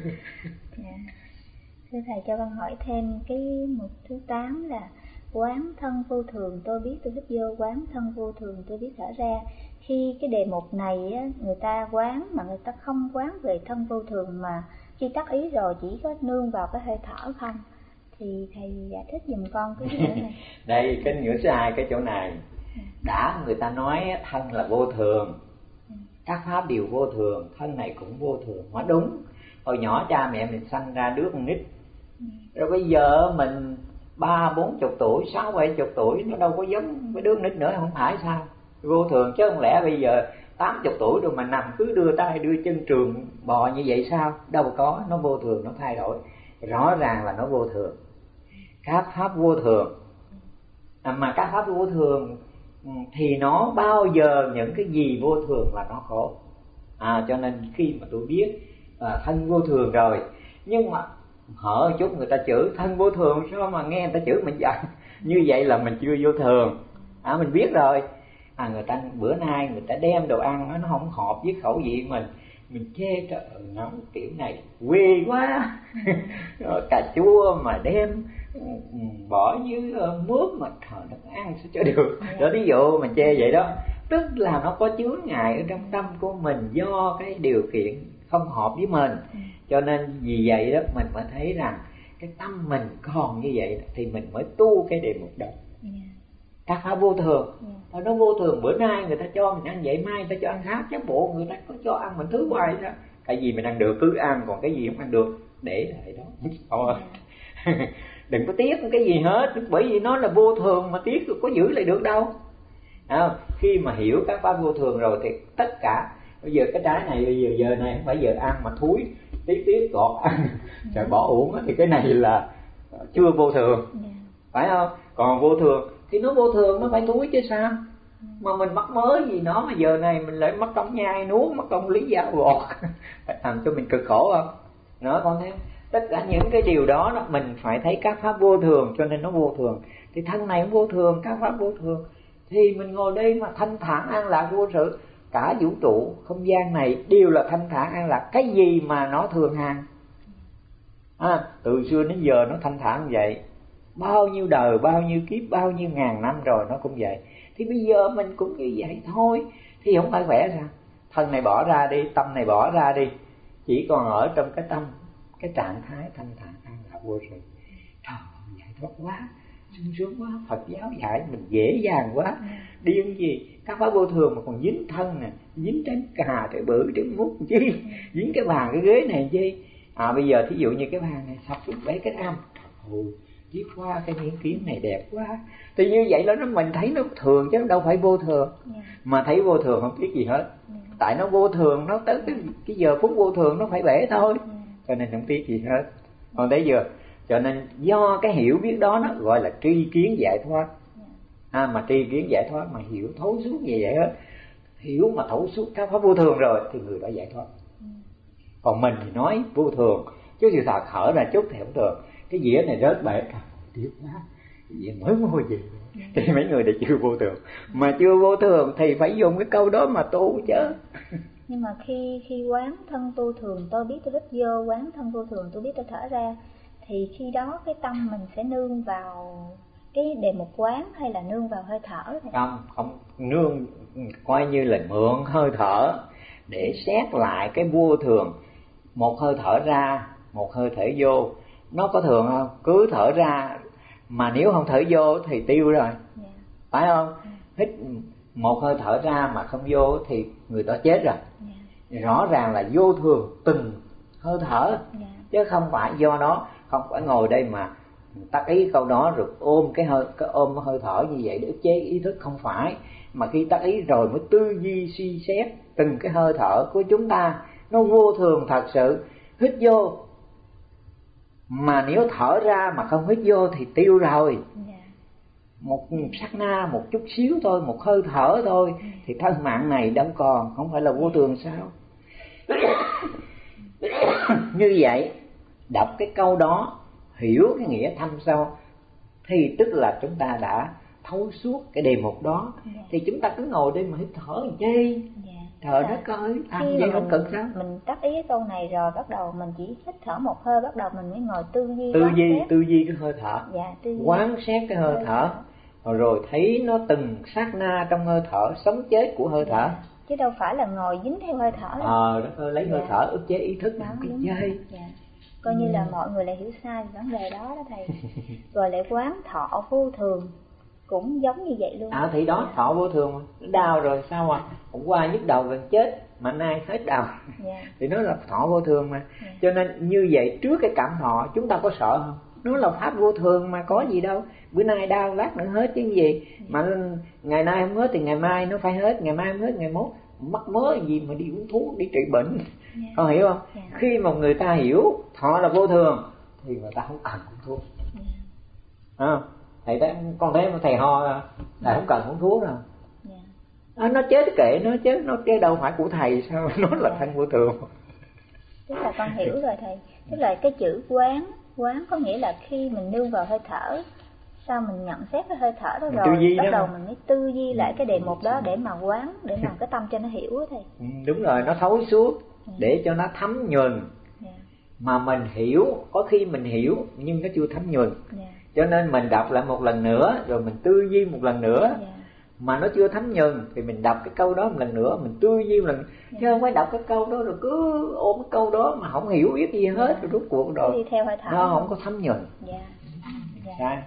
Thưa thầy, cho con hỏi thêm cái mục thứ 8 là quán thân vô thường tôi biết tôi hít vô, quán thân vô thường tôi biết thở ra. Khi cái đề mục này á, người ta quán mà người ta không quán về thân vô thường, mà khi tác ý rồi chỉ có nương vào cái hơi thở không, thì thầy giải thích giùm con cái nữa này. Đây cái nữa sai cái chỗ này. Đã người ta nói thân là vô thường, các pháp đều vô thường, thân này cũng vô thường. Mà đúng, hồi nhỏ cha mẹ mình sanh ra đứa con nít, rồi bây giờ mình 30-40 tuổi, 60-70 tuổi, nó đâu có giống với đứa con nít nữa, không phải sao? Vô thường chứ không lẽ bây giờ 80 tuổi rồi mà nằm cứ đưa tay đưa chân trường bò như vậy sao? Đâu có, nó vô thường, nó thay đổi. Rõ ràng là nó vô thường. Các pháp vô thường. Mà các pháp vô thường thì nó bao giờ những cái gì vô thường là nó khổ. Cho nên khi mà tôi biết thân vô thường rồi, nhưng mà hở chút người ta chửi thân vô thường, sao mà nghe người ta chửi mình giận, như vậy là mình chưa vô thường. Mình biết rồi. Người ta bữa nay người ta đem đồ ăn nó không hợp với khẩu vị mình chê trời nóng kiểu này quê quá. Cà chua mà đem bỏ với mướp mà trời nó ăn sao cho được. Đó ví dụ mình chê vậy đó, tức là nó có chướng ngại ở trong tâm của mình do cái điều kiện không hợp với mình. Cho nên vì vậy đó mình mới thấy rằng cái tâm mình còn như vậy thì mình mới tu cái đề mục đó. Các pháp vô thường, nó vô thường. Bữa nay người ta cho mình ăn vậy, mai người ta cho ăn khác, chứ bộ người ta có cho ăn mình thứ hoài đó. Cái gì mình ăn được cứ ăn, còn cái gì không ăn được để lại đó. Đừng có tiếc cái gì hết, bởi vì nó là vô thường mà tiếc có giữ lại được đâu. Khi mà hiểu các pháp vô thường rồi thì tất cả, bây giờ cái trái này bây giờ này không phải giờ ăn mà thúi tiếc gọt ăn trời bỏ uổng, thì cái này là chưa vô thường, phải không? Còn vô thường thì nó vô thường, nó phải thúi chứ sao. Mà mình mắc mớ gì nó mà giờ này mình lại mất công nhai nuốt, mất công lý dao gọt làm cho mình cực khổ không? Nó con thấy tất cả những cái điều đó mình phải thấy các pháp vô thường, cho nên nó vô thường. Thì thân này cũng vô thường, các pháp vô thường, thì mình ngồi đây mà thanh thản an lạc vô sự. Cả vũ trụ không gian này đều là thanh thản an lạc. Cái gì mà nó thường hàng? Từ xưa đến giờ nó thanh thản như vậy, bao nhiêu đời, bao nhiêu kiếp, bao nhiêu ngàn năm rồi nó cũng vậy. Thì bây giờ mình cũng như vậy thôi. Thì không phải khỏe sao? Thân này bỏ ra đi, tâm này bỏ ra đi, chỉ còn ở trong cái tâm, cái trạng thái thanh thản an lạc vô sự. Trời ơi, giải thoát quá, sung sướng quá. Phật giáo dạy mình dễ dàng quá. Điên gì, các pháp vô thường mà còn dính thân nè, dính tránh cà, trái bự, trái mút chi, dính cái bàn cái ghế này chi. Bây giờ thí dụ như cái bàn này sắp xuống bể cái am, chiếc qua cái miếng kiến này đẹp quá, thì như vậy là mình thấy nó thường chứ đâu phải vô thường. Mà thấy vô thường không biết gì hết, tại nó vô thường, nó tới cái giờ phút vô thường nó phải bể thôi, cho nên không biết gì hết. Còn thấy chưa? Cho nên do cái hiểu biết đó nó gọi là tri kiến giải thoát. Mà tri kiến giải thoát mà hiểu thấu suốt về vậy hết, hiểu mà thấu suốt các pháp vô thường rồi thì người đó giải thoát. Còn mình thì nói vô thường, chứ sự thật hở ra chút thì không thường. Cái dĩa này rớt bể, tiếc quá, cái dĩa mới mua gì, thì mấy người này chưa vô thường. Mà chưa vô thường thì phải dùng cái câu đó mà tu chứ. Nhưng mà khi quán thân vô thường tôi biết tôi hít vô, quán thân vô thường tôi biết tôi thở ra, thì khi đó cái tâm mình sẽ nương vào cái đề mục quán hay là nương vào hơi thở thầy? Không nương, coi như là mượn hơi thở để xét lại cái vô thường. Một hơi thở ra, một hơi thở vô, nó có thường không? Cứ thở ra mà nếu không thở vô thì tiêu rồi, phải không? Hít một hơi thở ra mà không vô thì người ta chết rồi. Rõ ràng là vô thường từng hơi thở, chứ không phải do đó. Không phải ngồi đây mà tác ý câu đó rồi ôm cái hơi thở như vậy để ức chế ý thức, không phải. Mà khi tác ý rồi mới tư duy suy xét từng cái hơi thở của chúng ta, nó vô thường thật sự. Hít vô mà nếu thở ra mà không hít vô thì tiêu rồi. Một sát na, một chút xíu thôi, một hơi thở thôi thì thân mạng này đâu còn, không phải là vô thường sao? Như vậy, đọc cái câu đó, hiểu cái nghĩa thâm sâu thì tức là chúng ta đã thấu suốt cái đề mục đó. Thì chúng ta cứ ngồi đây mà hít thở làm chi? Trời đất ơi, vậy không cần sao? Mình tác ý cái câu này rồi bắt đầu mình chỉ hít thở một hơi, bắt đầu mình mới ngồi tư duy cái hơi thở. Tư duy. Quán xét cái hơi thở. Rồi thấy nó từng sát na trong hơi thở, sống chết của hơi thở. Chứ đâu phải là ngồi dính theo hơi thở. Đất ơi, lấy hơi thở ức chế ý thức làm cái chơi. Coi như là mọi người lại hiểu sai vấn đề đó đó thầy. Rồi lại quán thọ vô thường cũng giống như vậy luôn. Thì đó, thọ vô thường mà. Nó đau rồi sao mà hôm qua nhức đầu gần chết mà nay hết đầu. Thì nó là thọ vô thường mà. Cho nên như vậy trước cái cảm thọ chúng ta có sợ không? Nó là pháp vô thường mà, có gì đâu. Bữa nay đau lát nữa hết chứ gì. Mà ngày nay không hết thì ngày mai nó phải hết, ngày mai không hết ngày mốt mắc mớ gì mà đi uống thuốc đi trị bệnh. Con hiểu không? Khi mà người ta hiểu thọ là vô thường thì người ta không cần uống thuốc. Thầy thấy, con thấy thầy ho là không cần uống thuốc đâu. Nó chết kệ nó chứ, nó chứ đâu phải của thầy sao? Nó là thân vô thường. Tức là con hiểu rồi thầy. Tức là cái chữ quán có nghĩa là khi mình nương vào hơi thở, sau mình nhận xét cái hơi thở đó rồi bắt đầu mình mới tư duy lại cái đề mục đó để mà quán, để làm cái tâm cho nó hiểu đó thầy. Đúng rồi, nó thấu suốt để cho nó thấm nhuần. Mà mình hiểu, có khi mình hiểu nhưng nó chưa thấm nhuần. Cho nên mình đọc lại một lần nữa rồi mình tư duy một lần nữa. Mà nó chưa thấm nhuần thì mình đọc cái câu đó một lần nữa, mình tư duy một lần. Chứ không phải đọc cái câu đó rồi cứ ôm cái câu đó mà không hiểu biết gì hết rồi rốt cuộc rồi đi theo hơi thở, nó không có thấm nhuần. Sai.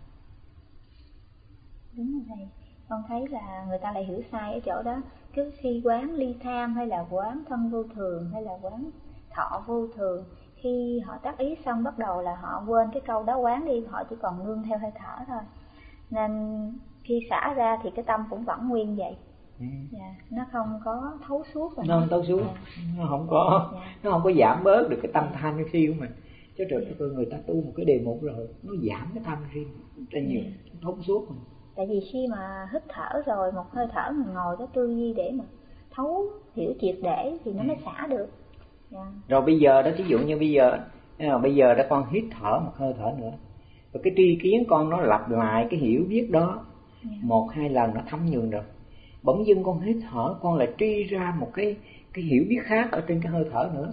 Đúng rồi thầy. Con thấy là người ta lại hiểu sai ở chỗ đó. Cứ khi quán ly tham hay là quán thân vô thường hay là quán thọ vô thường, khi họ tác ý xong bắt đầu là họ quên cái câu đó quán đi, họ chỉ còn nương theo hơi thở thôi. Nên khi xả ra thì cái tâm cũng vẫn nguyên vậy. Nó không có thấu suốt. Nó không thấu suốt. Nó không có giảm bớt được cái tâm tham si của mình. Chứ trời đất ơi, người ta tu một cái đề mục rồi nó giảm cái tham si rất nhiều, thấu suốt mà. Tại vì khi mà hít thở rồi một hơi thở mình ngồi đó tư duy để mà thấu hiểu triệt để thì nó mới xả được. Rồi bây giờ đó, ví dụ như bây giờ đã con hít thở một hơi thở nữa, rồi cái tri kiến con nó lặp lại cái hiểu biết đó 1-2 lần nó thấm nhuần rồi. Bỗng dưng con hít thở, con lại tri ra một cái hiểu biết khác ở trên cái hơi thở nữa.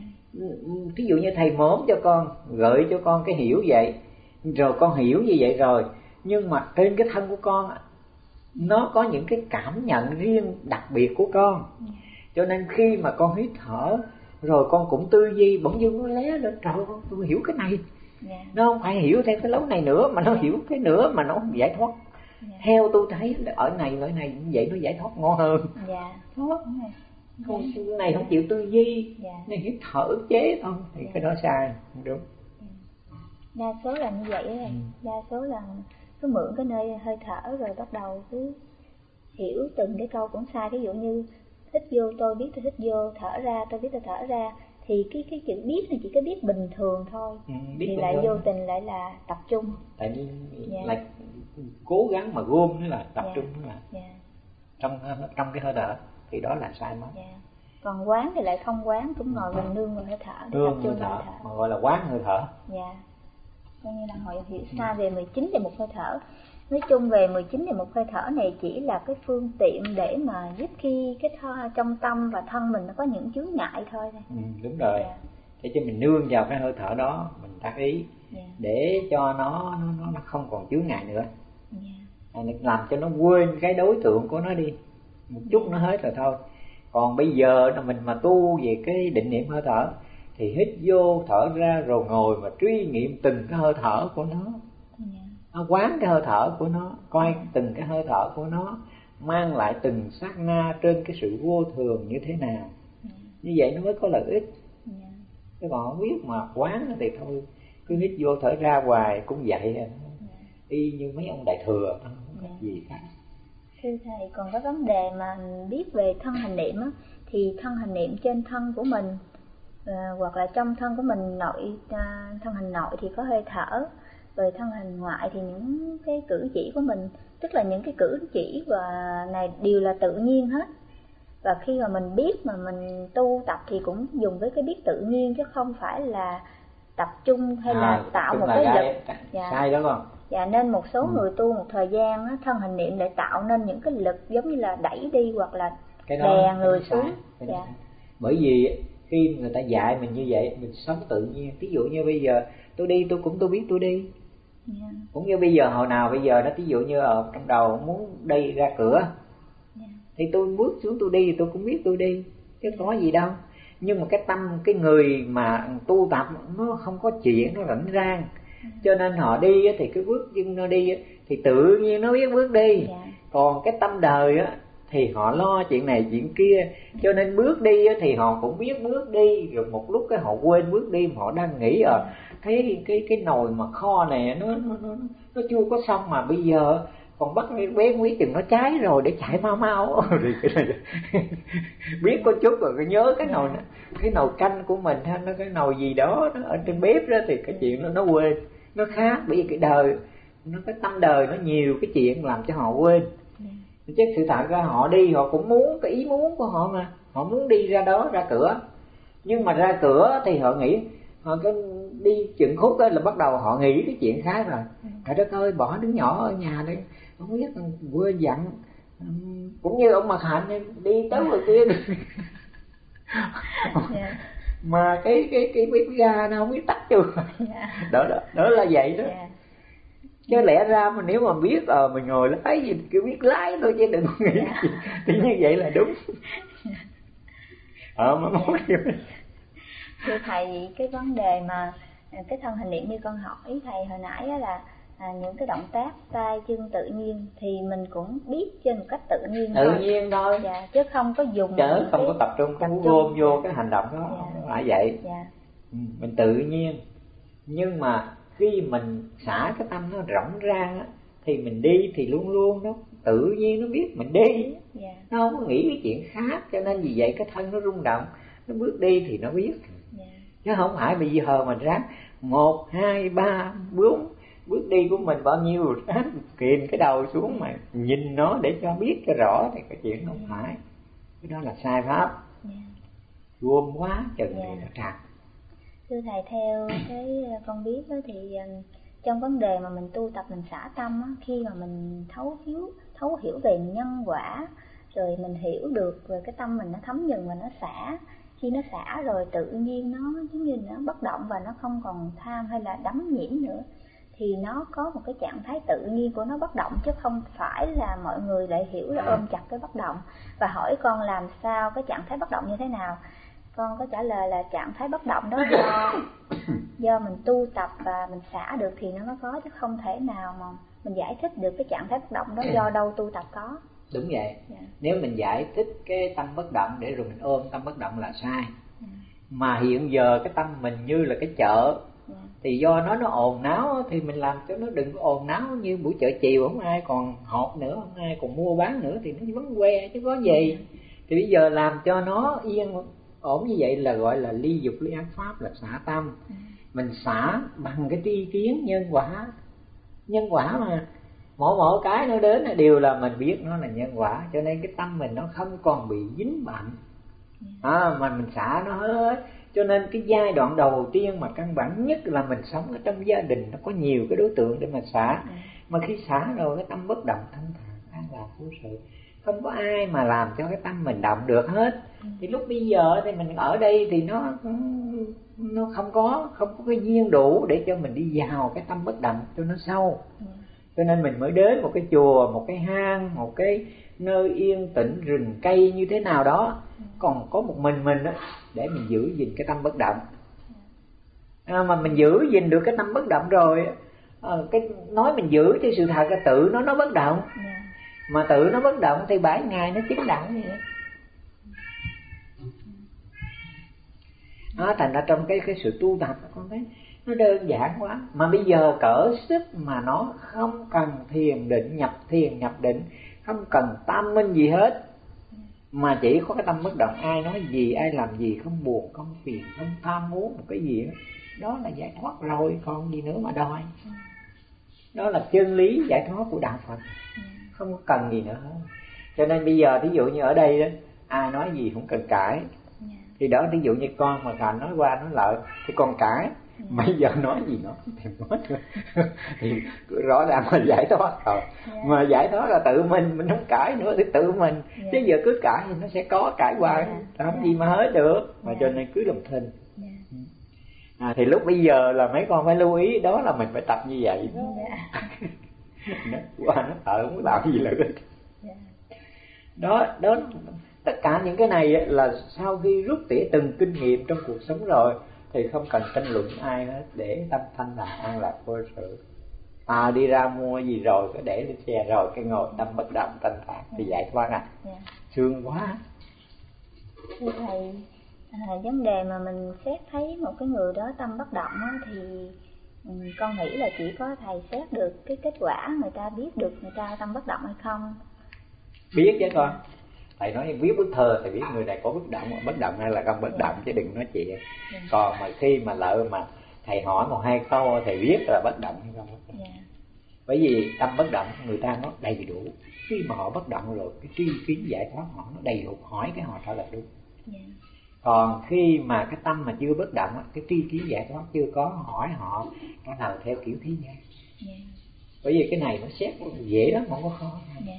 Ví dụ như thầy mớm cho con, gợi cho con cái hiểu vậy, rồi con hiểu như vậy rồi, nhưng mà trên cái thân của con nó có những cái cảm nhận riêng đặc biệt của con. Cho nên khi mà con hít thở rồi con cũng tư duy, bỗng dưng nó lé lên, trời ơi, tôi hiểu cái này. Nó không phải hiểu theo cái lối này nữa, mà nó hiểu cái nữa mà nó không giải thoát. Theo tôi thấy ở này như vậy nó giải thoát ngon hơn. Con này không chịu tư duy, này hít thở ức chế thôi thì cái đó sai, đúng. Đa số là như vậy đấy. Đa số là cứ mượn cái nơi hơi thở rồi bắt đầu cứ hiểu từng cái câu cũng sai. Ví dụ như hít vô tôi biết tôi hít vô, thở ra tôi biết tôi thở ra, thì cái chữ biết này chỉ có biết bình thường thôi, thì lại vô tình lại là tập trung. Tại vì lại cố gắng mà gom nữa là tập trung nữa là trong cái hơi thở thì đó là sai mất. Còn quán thì lại không quán, cũng ngồi mình nương vào hơi thở, nương hơi thở mà gọi là quán hơi thở. Coi như là họ hiểu sai về 19 về một hơi thở. Nói chung về 19 về một hơi thở này chỉ là cái phương tiện để mà giúp khi cái trong tâm và thân mình nó có những chướng ngại thôi. Đúng rồi. Để cho mình nương vào cái hơi thở đó, mình tác ý để cho nó không còn chướng ngại nữa. Làm cho nó quên cái đối tượng của nó đi một chút nó hết rồi thôi. Còn bây giờ mình mà tu về cái định niệm hơi thở thì hít vô thở ra rồi ngồi mà truy nghiệm từng cái hơi thở của nó, quán cái hơi thở của nó, coi từng cái hơi thở của nó mang lại từng sát na trên cái sự vô thường như thế nào. Như vậy nó mới có lợi ích. Chứ còn không biết mà quán thì thôi, cứ hít vô thở ra hoài cũng vậy, y như mấy ông đại thừa không có gì khác. Thưa thầy, còn có vấn đề mà biết về thân hành niệm á, thì thân hành niệm trên thân của mình hoặc là trong thân của mình, thân hành nội thì có hơi thở, về thân hành ngoại thì những cái cử chỉ của mình, tức là những cái cử chỉ và này đều là tự nhiên hết. Và khi mà mình biết mà mình tu tập thì cũng dùng với cái biết tự nhiên, chứ không phải là tập trung hay là tạo một cái lực. Sai đó con. Nên một số người tu một thời gian á, thân hành niệm lại tạo nên những cái lực giống như là đẩy đi hoặc là đè người xuống. Bởi vì khi người ta dạy mình như vậy, mình sống tự nhiên. Ví dụ như bây giờ tôi đi tôi biết tôi đi. Cũng như bây giờ hồi nào bây giờ nó ví dụ như ở trong đầu muốn đi ra cửa thì tôi bước xuống tôi đi, tôi cũng biết tôi đi, chứ có gì đâu. Nhưng mà cái tâm cái người mà tu tập nó không có chuyện, nó rảnh rang, cho nên họ đi thì cái bước chân nó đi thì tự nhiên nó biết bước đi. Còn cái tâm đời á thì họ lo chuyện này chuyện kia, cho nên bước đi thì họ cũng biết bước đi, rồi một lúc cái họ quên bước đi, mà họ đang nghĩ thấy cái nồi mà kho này nó chưa có xong mà bây giờ còn bắt bé quý chừng nó cháy rồi để chạy mau mau rồi biết có chút rồi nhớ cái nồi canh của mình hay nó cái nồi gì đó nó ở trên bếp đó, thì cái chuyện nó quên. Nó khác, bởi vì cái đời cái tâm đời nó nhiều cái chuyện làm cho họ quên. Chứ sự thật ra họ đi họ cũng muốn cái ý muốn của họ mà, họ muốn đi ra đó ra cửa, nhưng mà ra cửa thì họ nghĩ họ cái đi chừng khúc đó là bắt đầu họ nghĩ cái chuyện khác rồi. Trời đất ơi, bỏ đứa nhỏ ở nhà đi, không biết quên dặn. Cũng như ông Mạc Hạnh đi tới người kia mà cái bếp ga nó không biết tắt chưa. Đó là vậy đó. Chứ lẽ ra mà nếu mà biết mình ngồi lái gì cứ biết lái thôi chứ đừng có nghĩ thì như vậy là đúng. Mà mốt thưa thầy, cái vấn đề mà cái thân hành niệm như con hỏi thầy hồi nãy là những cái động tác tay chân tự nhiên thì mình cũng biết trên một cách tự nhiên thôi. Chứ không có dùng không có tập trung gom vô cái hành động đó. Phải vậy. Mình tự nhiên, nhưng mà khi mình xả cái tâm nó rộng ra thì mình đi thì luôn luôn nó tự nhiên nó biết mình đi. Nó không có nghĩ cái chuyện khác, cho nên vì vậy cái thân nó rung động, nó bước đi thì nó biết. Chứ không phải bây giờ mình ráng 1, 2, 3, 4 bước đi của mình bao nhiêu rồi ráng kìm cái đầu xuống mà nhìn nó để cho biết cho rõ thì cái chuyện không phải. Cái đó là sai pháp. Gom quá chừng thì nó tràn. Thưa thầy, theo cái con biết đó thì trong vấn đề mà mình tu tập mình xả tâm á, khi mà mình thấu hiểu về nhân quả, rồi mình hiểu được về cái tâm mình nó thấm nhuần và nó xả. Khi nó xả rồi tự nhiên nó giống như nó bất động và nó không còn tham hay là đắm nhiễm nữa, thì nó có một cái trạng thái tự nhiên của nó bất động, chứ không phải là mọi người lại hiểu là ôm chặt cái bất động. Và hỏi con làm sao cái trạng thái bất động như thế nào, con có trả lời là trạng thái bất động đó do mình tu tập và mình xả được thì nó mới có, chứ không thể nào mà mình giải thích được cái trạng thái bất động đó do đâu tu tập có. Đúng vậy. Nếu mình giải thích cái tâm bất động để rồi mình ôm tâm bất động là sai. Mà hiện giờ cái tâm mình như là cái chợ, thì do nó ồn náo thì mình làm cho nó đừng có ồn náo như buổi chợ chiều, không ai còn họp nữa, không ai còn mua bán nữa thì nó vắng que chứ có gì. Thì bây giờ làm cho nó yên ổn như vậy là gọi là ly dục ly ác pháp, là xả tâm. Mình xả bằng cái tri kiến nhân quả mà mỗi cái nó đến đều là mình biết nó là nhân quả, cho nên cái tâm mình nó không còn bị dính bận mà mình xả nó hết. Cho nên cái giai đoạn đầu tiên mà căn bản nhất là mình sống ở trong gia đình, nó có nhiều cái đối tượng để mà xả. Mà khi xả rồi cái tâm bất động thanh thản an lạc vô sự, không có ai mà làm cho cái tâm mình động được hết. Thì lúc bây giờ thì mình ở đây thì nó không có cái duyên đủ để cho mình đi vào cái tâm bất động cho nó sâu. Cho nên mình mới đến một cái chùa, một cái hang, một cái nơi yên tĩnh rừng cây như thế nào đó, còn có một mình á, để mình giữ gìn cái tâm bất động. Mà mình giữ gìn được cái tâm bất động rồi, cái nói mình giữ thì sự thật là tự nó bất động. Mà tự nó bất động thì 7 ngày nó chứng đẳng vậy. Thành ra trong cái sự tu tập con thấy nó đơn giản quá. Mà bây giờ cỡ sức mà nó không cần thiền định, nhập định, không cần tam minh gì hết, mà chỉ có cái tâm bất động. Ai nói gì, ai làm gì, không buồn, không phiền, không tham muốn một cái gì đó là giải thoát rồi, còn gì nữa mà đòi. Đó là chân lý giải thoát của đạo Phật, không có cần gì nữa hết. Cho nên bây giờ ví dụ như ở đây đó, ai nói gì cũng cần cãi. Thì đó, ví dụ như con mà Thành nói qua nói lại thì con cãi. Bây giờ nói gì nó thì nói thì rõ ràng mà giải thoát rồi. Mà giải thoát là tự mình không cãi nữa thì tự mình. Chứ giờ cứ cãi thì nó sẽ có cãi hoài, làm gì mà hết được. Mà cho nên cứ làm thinh. Thì lúc bây giờ là mấy con phải lưu ý, đó là mình phải tập như vậy. Nó qua nó sợ không làm gì nữa. Đó, tất cả những cái này là sau khi rút tỉa từng kinh nghiệm trong cuộc sống rồi thì không cần tranh luận ai hết, để tâm thanh là an lạc vô sự. Đi ra mua gì rồi cứ để lên xe rồi cái ngồi tâm bất động thanh thản thì giải thoát sướng quá. Thưa thầy, vấn đề mà mình xét thấy một cái người đó tâm bất động thì con nghĩ là chỉ có thầy xét được cái kết quả, người ta biết được người ta tâm bất động hay không? Biết chứ con. Thầy nói viết bức thơ thầy biết người này có bất động hay là không bất động, chứ đừng nói chuyện. Còn mà khi mà lỡ mà thầy hỏi 1-2 câu thầy biết là bất động hay không bất động. Bởi vì tâm bất động người ta nó đầy đủ. Khi mà họ bất động rồi cái tri kiến giải thoát họ nó đầy đủ, hỏi cái họ trả lời đúng. Còn khi mà cái tâm mà chưa bất động, cái tri kiến giải thoát chưa có, hỏi họ trả lời theo kiểu thế gian. Bởi vì cái này nó xét dễ lắm, không có khó.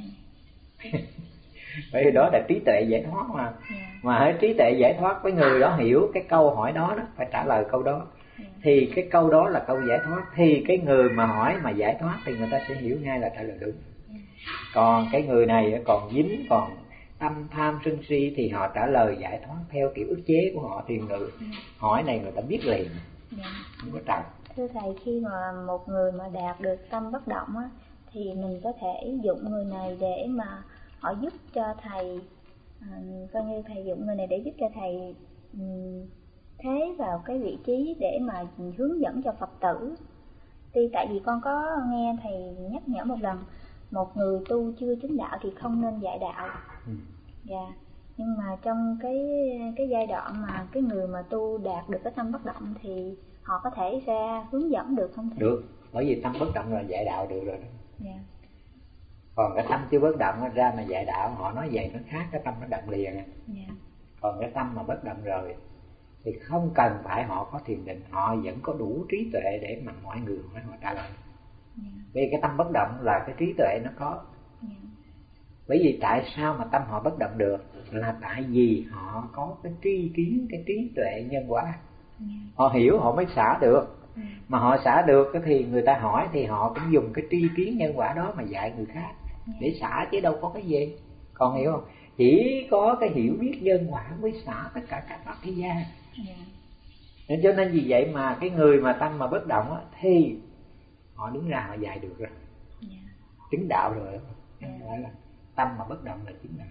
Bởi vì đó là trí tuệ giải thoát mà. Mà hãy trí tuệ giải thoát với người đó hiểu cái câu hỏi đó, phải trả lời câu đó. Thì cái câu đó là câu giải thoát. Thì cái người mà hỏi mà giải thoát thì người ta sẽ hiểu ngay là trả lời đúng. Còn cái người này còn dính, còn tâm tham sân si thì họ trả lời giải thoát theo kiểu ức chế của họ. Thì người hỏi này người ta biết liền, không có trật. Thưa thầy, khi mà một người mà đạt được tâm bất động thì mình có thể dụng người này để mà họ giúp cho thầy, coi như thầy dụng người này để giúp cho thầy thế vào cái vị trí để mà hướng dẫn cho Phật tử. Tại vì con có nghe thầy nhắc nhở một lần, một người tu chưa chứng đạo thì không nên dạy đạo. Nhưng mà trong cái giai đoạn mà cái người mà tu đạt được cái tâm bất động thì họ có thể ra hướng dẫn được không thầy? Được, bởi vì tâm bất động là dạy đạo được rồi đó. Còn cái tâm chưa bất động ra mà dạy đạo, họ nói vậy nó khác cái tâm bất động liền. Còn cái tâm mà bất động rồi thì không cần phải họ có thiền định, họ vẫn có đủ trí tuệ để mà mọi người hỏi họ trả lời. Vì cái tâm bất động là cái trí tuệ nó có. Bởi vì tại sao mà tâm họ bất động được là tại vì họ có cái tri kiến, cái trí tuệ nhân quả. Họ hiểu họ mới xả được. Mà họ xả được thì người ta hỏi thì họ cũng dùng cái tri kiến nhân quả đó mà dạy người khác để xả, chứ đâu có cái gì. Còn hiểu không? Chỉ có cái hiểu biết nhân quả mới xả tất cả các pháp thế gian. Nên cho nên vì vậy mà cái người mà tâm mà bất động thì họ đứng ra họ dạy được rồi. Chứng đạo rồi. Gọi là tâm mà bất động là chứng đạo.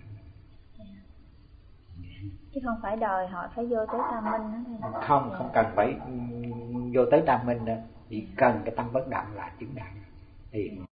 Chứ không phải đòi họ phải vô tới tam minh đó. Không cần phải vô tới tam minh đâu. Chỉ cần cái tâm bất động là chứng đạo thì